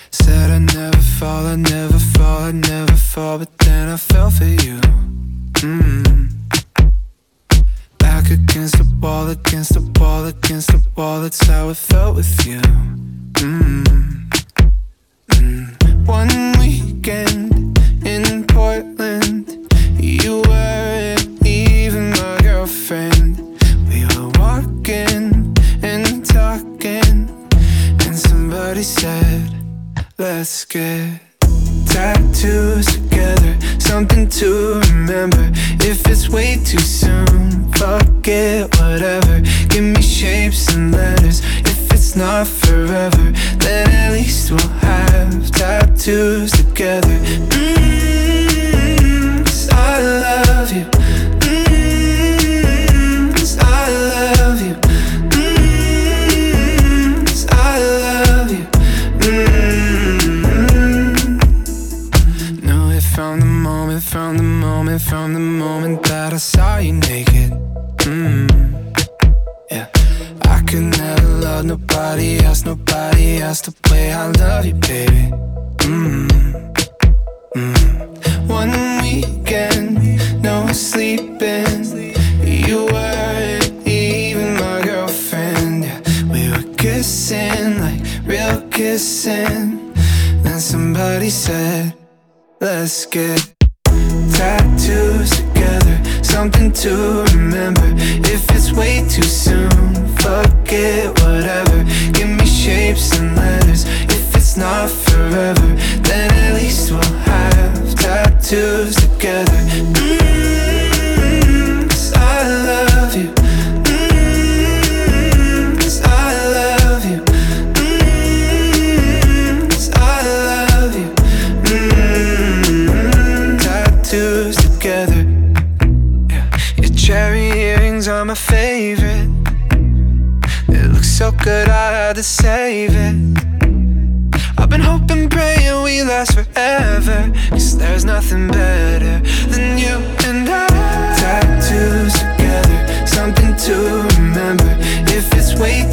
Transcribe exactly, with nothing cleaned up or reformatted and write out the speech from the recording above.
Said I'd never fall, I'd never fall, I'd never fall, but then I fell for you. Mm. Back against the wall, against the wall, against the wall, that's how it felt with you. Mm. Mm. One weekend in Portland, you weren't even my girlfriend. We were walking and talking, and somebody said, let's get tattoos together, something to remember. If it's way too soon, fuck it, whatever. Give me shapes and letters. If it's not forever, then at least we'll have tattoos together. Mm-hmm, 'cause I love you. Mm-hmm, 'cause I love you. Mm-hmm, 'cause I love you. Mm-hmm. No, it from the moment, from the moment, from the moment that I saw you naked. Mm-hmm. Yeah, I could never love nobody else, nobody else the way I love you, baby. Mm-hmm. Mm-hmm. One weekend, no sleeping. You weren't even my girlfriend. Yeah, we were kissing like real kissing. Then somebody said, let's get tattoos together, something to remember. If it's way too soon, fuck it, whatever. Give me shapes and letters. If it's not forever, then at least we'll have tattoos together. Mm-hmm, 'cause I love you. Mm-hmm, 'cause I love you. Mm-hmm, 'cause I love you. Mm-hmm, tattoos together. Yeah, your cherry earrings are my favorite. It looks so good, I had to save it. I've been hoping, praying we last forever, 'cause there's nothing better than you and I. Tattoos together, something to remember. If it's way